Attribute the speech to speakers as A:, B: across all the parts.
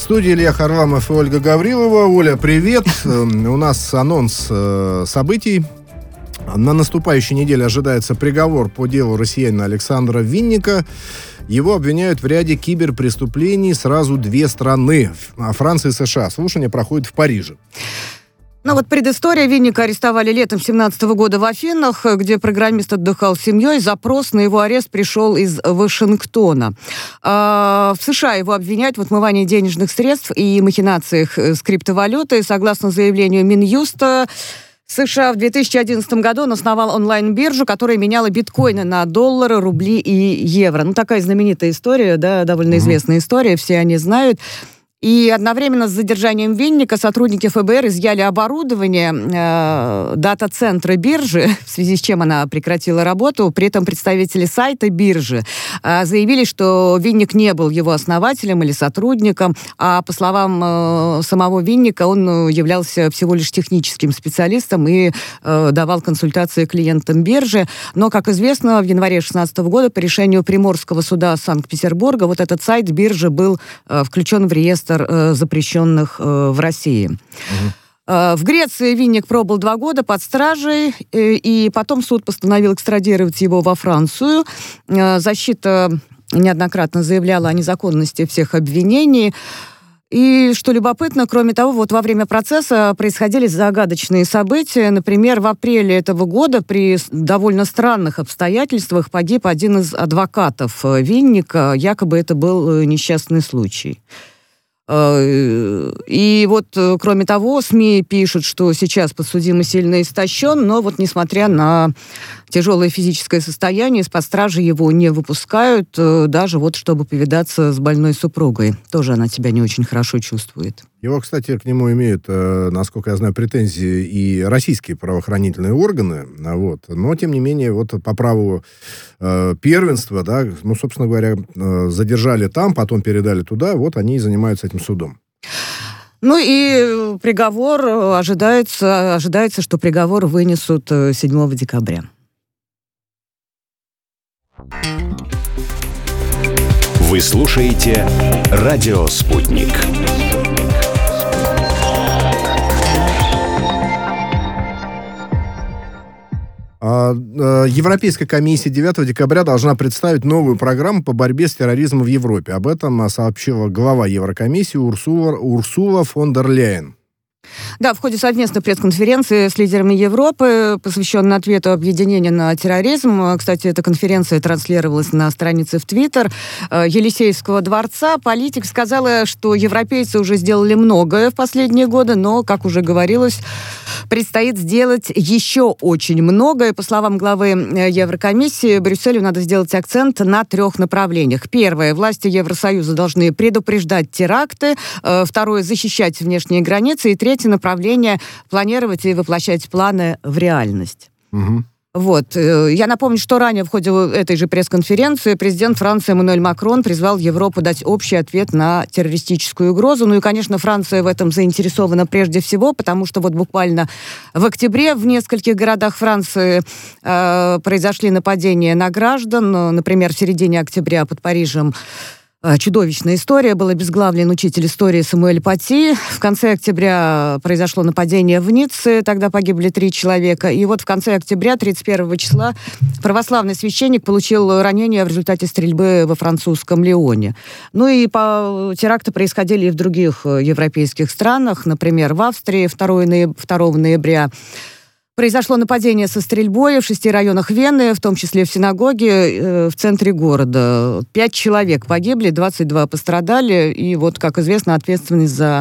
A: студии Илья Харламов и Ольга Гаврилова. Оля, привет. У нас анонс событий. На наступающей неделе ожидается приговор по делу россиянина Александра Винника. Его обвиняют в ряде киберпреступлений сразу две страны – Франция и США. Слушание проходит в Париже.
B: Ну вот предыстория. Винника арестовали летом 2017 года в Афинах, где программист отдыхал с семьей. Запрос на его арест пришел из Вашингтона. В США его обвиняют в отмывании денежных средств и махинациях с криптовалютой. Согласно заявлению Минюста США, в 2011 году он основал онлайн-биржу, которая меняла биткоины на доллары, рубли и евро. Ну, такая знаменитая история, да, довольно известная история, все они знают. И одновременно с задержанием Винника сотрудники ФБР изъяли оборудование дата-центра биржи, в связи с чем она прекратила работу. При этом представители сайта биржи заявили, что Винник не был его основателем или сотрудником, а по словам самого Винника, он являлся всего лишь техническим специалистом и давал консультации клиентам биржи. Но, как известно, в январе 2016 года по решению Приморского суда Санкт-Петербурга вот этот сайт биржи был включен в реестр запрещенных в России. В Греции Винник пробыл 2 года под стражей, и потом суд постановил экстрадировать его во Францию. Защита неоднократно заявляла о незаконности всех обвинений. И, что любопытно, кроме того, вот во время процесса происходили загадочные события. Например, в апреле этого года при довольно странных обстоятельствах погиб один из адвокатов Винника. Якобы это был несчастный случай. И вот, кроме того, СМИ пишут, что сейчас подсудимый сильно истощен, но вот несмотря на тяжелое физическое состояние, из-под стражи его не выпускают, даже вот чтобы повидаться с больной супругой. Тоже она себя не очень хорошо чувствует.
A: Его, кстати, к нему имеют, насколько я знаю, претензии и российские правоохранительные органы, вот. Но, тем не менее, вот по праву первенства, да, ну, собственно говоря, задержали там, потом передали туда, вот они и занимаются этим судом.
B: Ну и приговор ожидается, что приговор вынесут 7 декабря.
C: Вы слушаете «Радио Спутник».
A: Европейская комиссия 9 декабря должна представить новую программу по борьбе с терроризмом в Европе. Об этом сообщила глава Еврокомиссии Урсула фон дер Ляйен.
B: Да, в ходе совместной пресс-конференции с лидерами Европы, посвященной ответу объединения на терроризм, кстати, эта конференция транслировалась на странице в Твиттер, Елисейского дворца, политик сказала, что европейцы уже сделали многое в последние годы, но, как уже говорилось, предстоит сделать еще очень многое. По словам главы Еврокомиссии, Брюсселю надо сделать акцент на 3 направлениях. Первое. Власти Евросоюза должны предупреждать теракты. Второе. Защищать внешние границы. И третье направление – планировать и воплощать планы в реальность.
A: Угу.
B: Вот. Я напомню, что ранее в ходе этой же пресс-конференции президент Франции Эммануэль Макрон призвал Европу дать общий ответ на террористическую угрозу. Ну и, конечно, Франция в этом заинтересована прежде всего, потому что вот буквально в октябре в нескольких городах Франции произошли нападения на граждан. Например, в середине октября под Парижем чудовищная история. Был обезглавлен учитель истории Самуэль Пати. В конце октября произошло нападение в Ницце. Тогда погибли 3 человека. И вот в конце октября, 31 числа, православный священник получил ранение в результате стрельбы во французском Лионе. Ну и теракты происходили и в других европейских странах. Например, в Австрии 2 ноября произошло нападение со стрельбой в 6 районах Вены, в том числе в синагоге в центре города. 5 человек погибли, 22 пострадали. И вот, как известно, ответственность за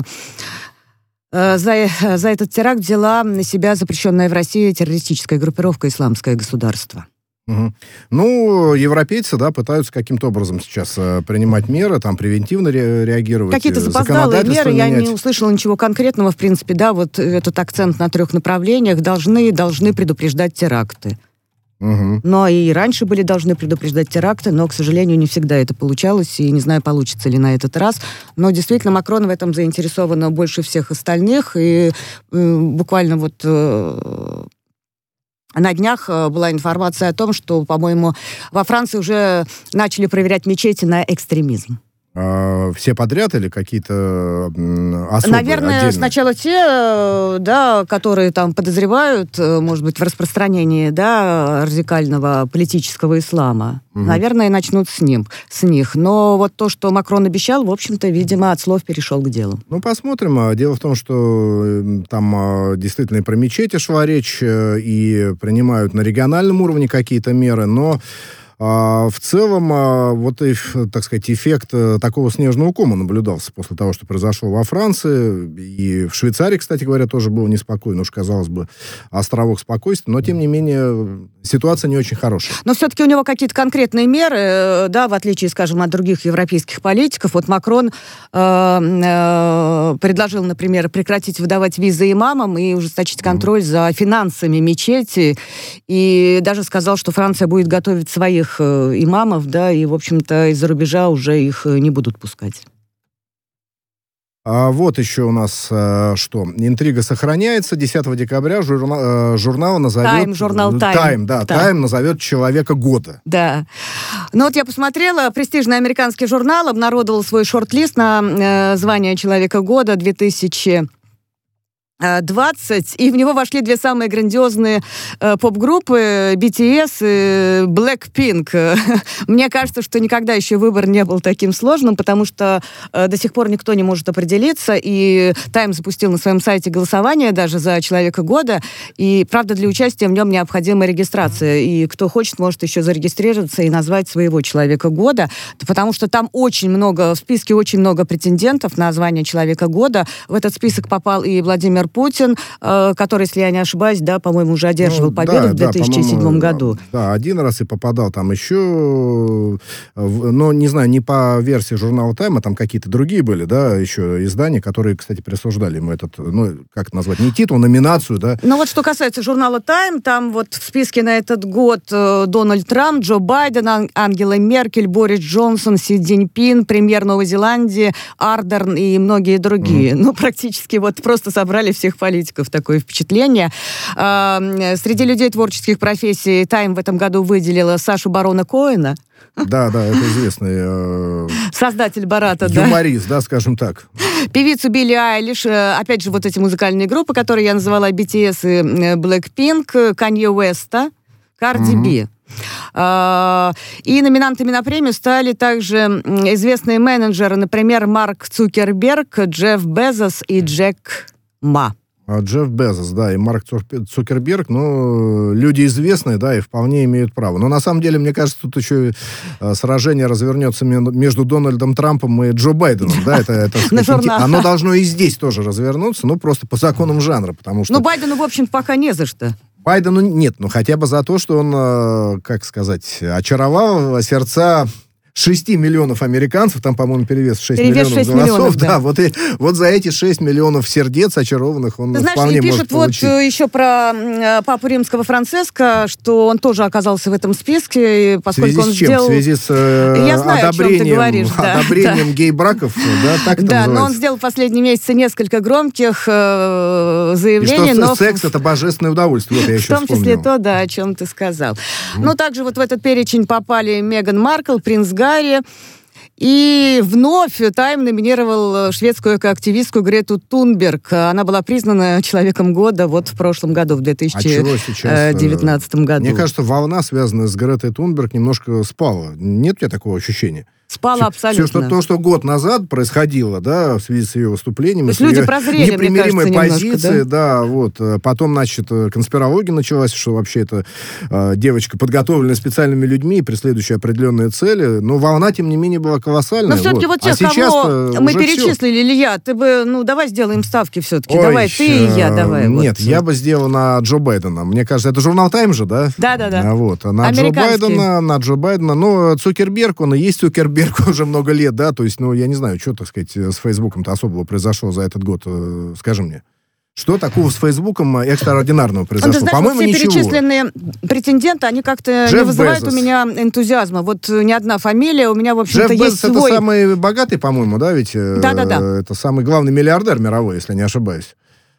B: этот теракт взяла на себя запрещенная в России террористическая группировка «Исламское государство».
A: Угу. Ну, европейцы, да, пытаются каким-то образом сейчас принимать меры, там, превентивно реагировать.
B: Какие-то запоздалые меры, я не услышала ничего конкретного, в принципе, да, вот этот акцент на 3 направлениях, должны предупреждать теракты.
A: Угу.
B: Но и раньше были должны предупреждать теракты, но, к сожалению, не всегда это получалось, и не знаю, получится ли на этот раз. Но действительно, Макрон в этом заинтересован больше всех остальных, и буквально вот на днях была информация о том, что, по-моему, во Франции уже начали проверять мечети на экстремизм.
A: Все подряд или какие-то особые,
B: Наверное,
A: отдельные?
B: сначала те, да, которые там подозревают, может быть, в распространении, да, радикального политического ислама. Наверное, начнут с них. Но вот то, что Макрон обещал, в общем-то, видимо, от слов перешел к делу.
A: Ну, посмотрим. Дело в том, что там действительно и про мечети шла речь, и принимают на региональном уровне какие-то меры, но в целом, вот, так сказать, эффект такого снежного кома наблюдался после того, что произошло во Франции. И в Швейцарии, кстати говоря, тоже было неспокойно. Уж, казалось бы, островок спокойствия. Но, тем не менее, ситуация не очень хорошая.
B: Но все-таки у него какие-то конкретные меры, да, в отличие, скажем, от других европейских политиков. Вот Макрон предложил, например, прекратить выдавать визы имамам и ужесточить контроль за финансами мечети. И даже сказал, что Франция будет готовить своих имамов, да, и, в общем-то, из-за рубежа уже их не будут пускать.
A: А вот еще у нас что? Интрига сохраняется. 10 декабря журнал назовет... Тайм назовет человека года.
B: Да. Ну вот я посмотрела, престижный американский журнал обнародовал свой шорт-лист на звание человека года 2020, и в него вошли две самые грандиозные поп-группы BTS и Blackpink. Мне кажется, что никогда еще выбор не был таким сложным, потому что до сих пор никто не может определиться, и Time запустил на своем сайте голосование даже за человека года, и, правда, для участия в нем необходима регистрация, и кто хочет, может еще зарегистрироваться и назвать своего человека года, потому что там в списке очень много претендентов на звание человека года. В этот список попал и Владимир Путин, который, если я не ошибаюсь, да, по-моему, уже одерживал победу в 2007 году.
A: Да, один раз и попадал там еще, но, не знаю, не по версии журнала Time, а там какие-то другие были, да, еще издания, которые, кстати, присуждали ему этот, ну, как это назвать, не титул, номинацию, да.
B: Ну вот что касается журнала Time, там вот в списке на этот год Дональд Трамп, Джо Байден, Ангела Меркель, Борис Джонсон, Си Цзиньпин, премьер Новой Зеландии, Ардерн и многие другие. Ну, практически вот просто собрали всех политиков, такое впечатление. Среди людей творческих профессий Time в этом году выделила Сашу Барона Коэна.
A: Да, это известный...
B: Создатель Бората,
A: юморист, да, скажем так.
B: Певицу Билли Айлиш, опять же, вот эти музыкальные группы, которые я называла BTS и Blackpink, Канье Уэста, Карди Би. И номинантами на премию стали также известные менеджеры, например, Марк Цукерберг, Джефф Безос и Джек Ма.
A: Джефф Безос, да, и Марк Цукерберг, ну, люди известные, да, и вполне имеют право. Но на самом деле, мне кажется, тут еще сражение развернется между Дональдом Трампом и Джо Байденом, да, это оно должно и здесь тоже развернуться, ну, просто по законам жанра, потому что...
B: Ну, Байдену, в общем, пока не за что.
A: Байдену нет, но хотя бы за то, что он, как сказать, очаровал сердца 6 миллионов американцев, там, по-моему, перевес 6 миллионов голосов, да, вот за эти 6 миллионов сердец очарованных он вполне может получить.
B: Вот еще про папу римского Франциска, что он тоже оказался в этом списке, поскольку он сделал...
A: В связи с одобрением гей-браков, да, так это называется.
B: Да, но он сделал в последние месяцы несколько громких заявлений.
A: И что секс — это божественное удовольствие, вот я еще вспомнил.
B: В том числе то, да, о чем ты сказал. Но также вот в этот перечень попали Меган Маркл, принц Гарри, и вновь Тайм номинировал шведскую экоактивистку Грету Тунберг. Она была признана человеком года вот в прошлом году, в 2019 году.
A: Мне кажется, волна, связанная с Гретой Тунберг, немножко спала. Нет у тебя такого ощущения?
B: Спала абсолютно.
A: Все, что год назад происходило, да, в связи с ее выступлениями,
B: с ее непримиримой
A: позицией, да, вот. Потом, значит, конспирология началась, что вообще это девочка, подготовленная специальными людьми, преследующая определенные цели, но волна, тем не менее, была колоссальная.
B: Но все-таки вот тех, кого мы перечислили, Илья, ты бы, давай сделаем ставки все-таки. Давай, ты и я, давай.
A: Нет, я бы сделал на Джо Байдена. Мне кажется, это журнал Time же, да?
B: Да.
A: Вот. На Джо Байдена, но Цукерберг, он и есть Цукерберг уже много лет, да, то есть, я не знаю, что, так сказать, с Фейсбуком-то особого произошло за этот год, скажи мне. Что такого с Фейсбуком экстраординарного произошло?
B: Знаешь, по-моему, все ничего. Перечисленные претенденты, они как-то не вызывают у меня энтузиазма. Вот ни одна фамилия, у меня, в общем-то,
A: Джефф
B: есть
A: Безос
B: свой...
A: это самый богатый, по-моему, да, ведь?
B: Да.
A: Это самый главный миллиардер мировой, если не ошибаюсь.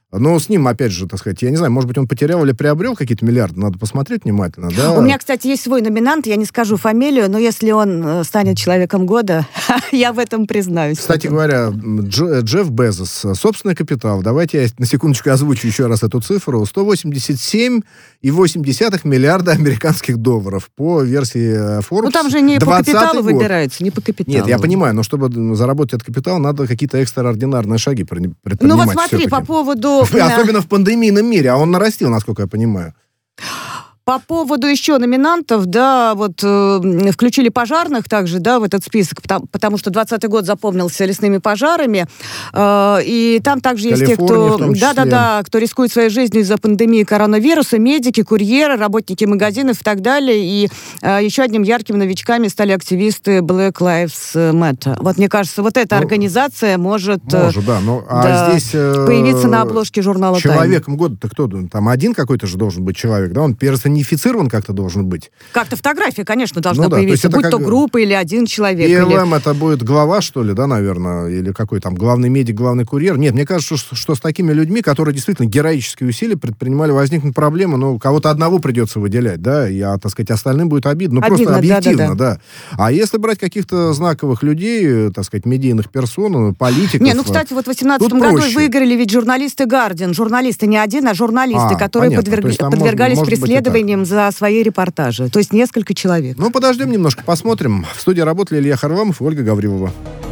A: Но с ним, опять же, так сказать, я не знаю, может быть, он потерял или приобрел какие-то миллиарды, надо посмотреть внимательно, да?
B: У меня, кстати, есть свой номинант, я не скажу фамилию, но если он станет человеком года, я в этом признаюсь.
A: Кстати говоря, Джефф Безос, собственный капитал, давайте я на секундочку озвучу еще раз эту цифру, 187,8 миллиарда американских долларов по версии Forbes.
B: Ну, там же не по капиталу выбирается, не по капиталу.
A: Нет, я понимаю, но чтобы заработать этот капитал, надо какие-то экстраординарные шаги предпринимать.
B: Ну вот смотри, по поводу...
A: Особенно в пандемийном мире, а он нарастил, насколько я понимаю.
B: По поводу еще номинантов, да, вот включили пожарных также, да, в этот список, потому что 2020 год запомнился лесными пожарами, и там также есть те, кто, кто рискует своей жизнью из-за пандемии коронавируса, медики, курьеры, работники магазинов и так далее, и еще одним ярким новичками стали активисты Black Lives Matter. Вот мне кажется, вот эта организация может здесь появиться на обложке журнала «Тайм».
A: Человеком года-то кто? Там один какой-то же должен быть человек, да, он персонифицирован как-то должен быть.
B: Как-то фотография, конечно, должна появиться, будь то группа или один человек.
A: ИЛМ это будет глава, что ли, да, наверное, или какой там главный медик, главный курьер. Нет, мне кажется, что с такими людьми, которые действительно героические усилия предпринимали, возникнут проблемы, ну, кого-то одного придется выделять, да, и, так сказать, остальным будет обидно. Ну, просто объективно, да. А если брать каких-то знаковых людей, так сказать, медийных персон, политиков...
B: Не, ну, кстати, вот в 2018 году выиграли ведь журналисты «Гардиан». Журналисты не один, а журналисты, которые подвергались преследованиям за свои репортажи. То есть несколько человек.
A: Ну, подождем немножко, посмотрим. В студии работали Илья Харламов и Ольга Гаврилова.